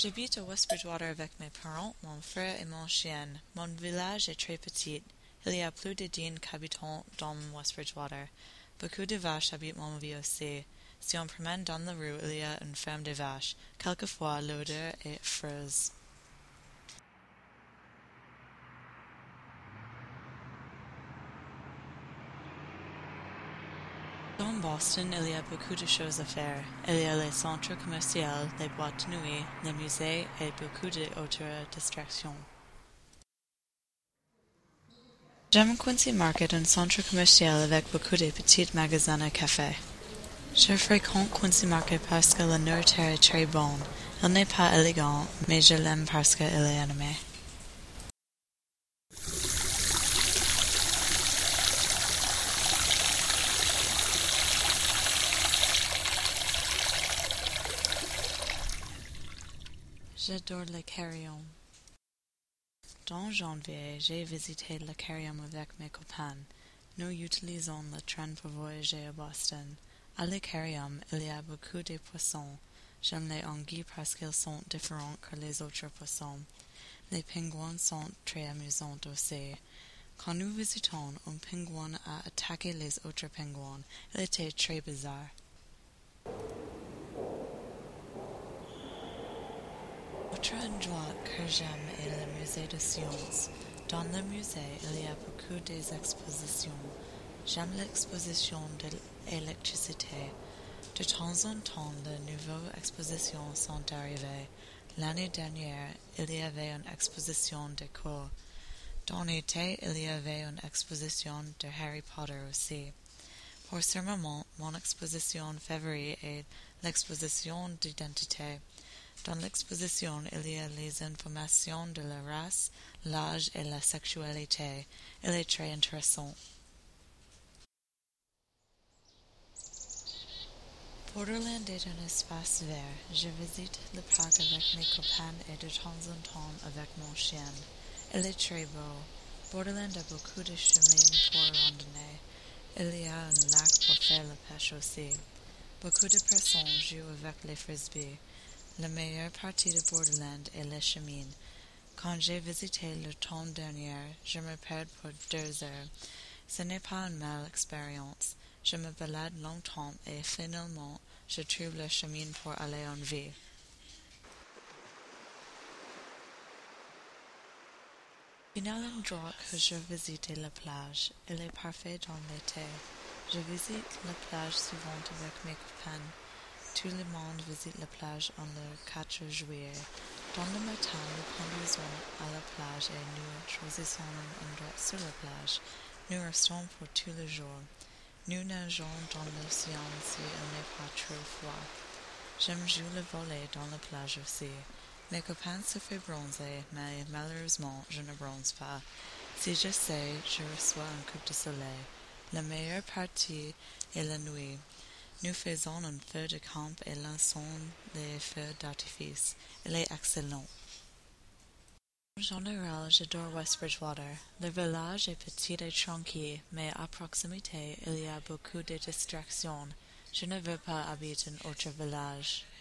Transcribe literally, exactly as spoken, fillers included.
J'habite à West Bridgewater avec mes parents, mon frère et mon chien. Mon village est très petit. Il y a plus de dix habitants dans West Bridgewater. Beaucoup de vaches habitent mon vie aussi. Si on promène dans la rue, il y a une ferme de vaches. Quelquefois, l'odeur est affreuse. Dans Boston, il y a beaucoup de choses à faire. Il y a les centres commerciaux, les boîtes de nuit, les musées et beaucoup d'autres distractions. J'aime Quincy Market, un centre commercial avec beaucoup de petits magasins à café. Je fréquente Quincy Market parce que la nourriture est très bonne. Il n'est pas élégant, mais je l'aime parce qu'il est animé. J'adore l'aquarium. Dans janvier, j'ai visité l'aquarium avec mes copains. Nous utilisons le train pour voyager à Boston. À l'aquarium, il y a beaucoup de poissons. J'aime les anguilles parce qu'ils sont différents que les autres poissons. Les pingouins sont très amusants aussi. Quand nous visitons, un pingouin a attaqué les autres pingouins. Il était très bizarre. Autre endroit que j'aime est le musée de sciences. Dans le musée, il y a beaucoup d'expositions. J'aime l'exposition de l'électricité. De temps en temps, de nouvelles expositions sont arrivées. L'année dernière, il y avait une exposition de cours. Dans l'été, il y avait une exposition de Harry Potter aussi. Pour ce moment, mon exposition favorite est l'exposition d'identité. Dans l'exposition, il y a les informations de la race, l'âge et la sexualité. Il est très intéressant. Borderland est un espace vert. Je visite le parc avec mes copains et de temps en temps avec mon chien. Il est très beau. Borderland a beaucoup de chemins pour randonner. Il y a un lac pour faire la pêche aussi. Beaucoup de personnes jouent avec les frisbees. La meilleure partie de Borderland est le chemin. Quand j'ai visité le temps dernier, je me perds pour deux heures. Ce n'est pas une mauvaise expérience. Je me balade longtemps et finalement, je trouve le chemin pour aller en ville. Final endroit que je visite est la plage. Il est parfait dans l'été. Je visite la plage souvent avec mes copains. Tout le monde visite la plage en le quatre juillet. Dans le matin, nous conduisons à la plage et nous choisissons un endroit sur la plage. Nous restons pour tout le jour. Nous nageons dans l'océan si il n'est pas trop froid. J'aime jouer le volley dans la plage aussi. Mes copains se font bronzer, mais malheureusement, je ne bronze pas. Si je sais, je reçois un coup de soleil. La meilleure partie est la nuit. Nous faisons un feu de camp et lançons les feux d'artifice. Il est excellent. En général, j'adore West Bridgewater. Le village est petit et tranquille, mais à proximité, il y a beaucoup de distractions. Je ne veux pas habiter un autre village.